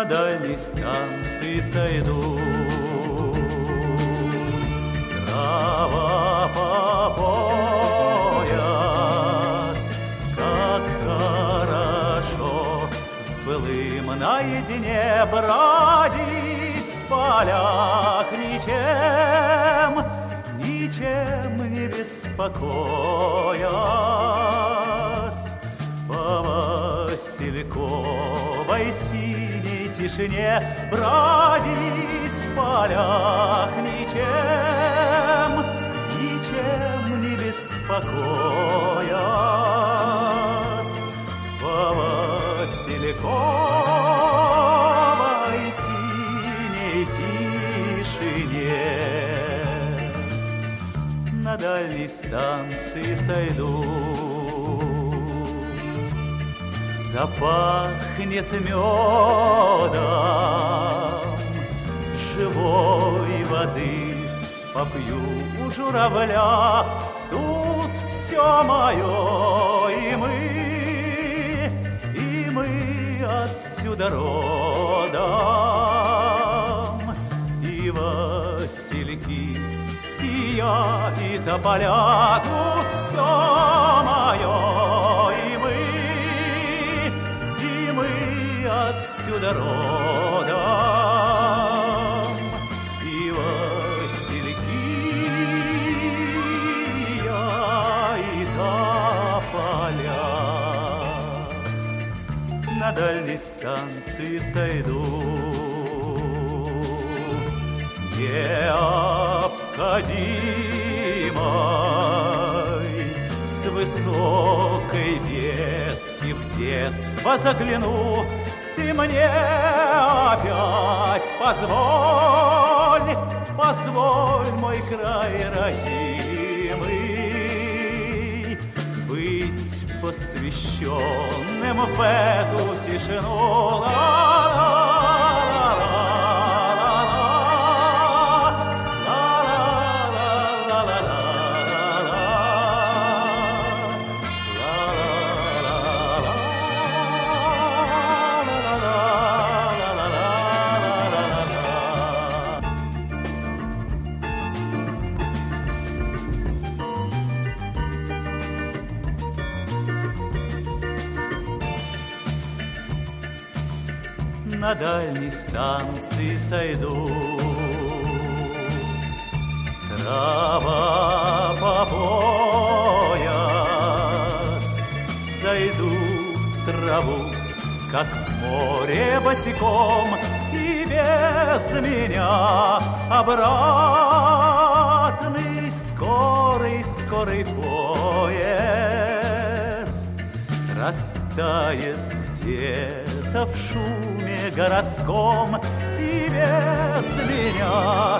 на дальней станции сойду. Трава по пояс, как хорошо с былым наедине бродить в полях, ничем не беспокоясь. По васильковой синей тишине бродить в полях, ничем не беспокоясь. По васильковой синей тишине на дальней станции сойду. Запахнет медом, живой воды попью у журавля. Тут все мое, и мы отсюда родом. И васильки, и я, и тополя, тут все мое, и мы отсюда родом. И васильки, и я, и тополя на дальней станции сойду. Необходимой с высокой ветки в детство загляну. Ты мне опять позволь, мой край родимый, быть посвященным в эту тишину. На дальней станции сойду. Трава по пояс, зайду в траву, как в море босиком, и без меня обратный скорый поезд растает где-то в шуме городском, и без меня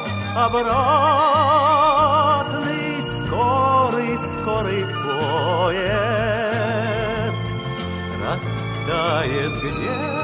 обратный скорый поезд растает где-то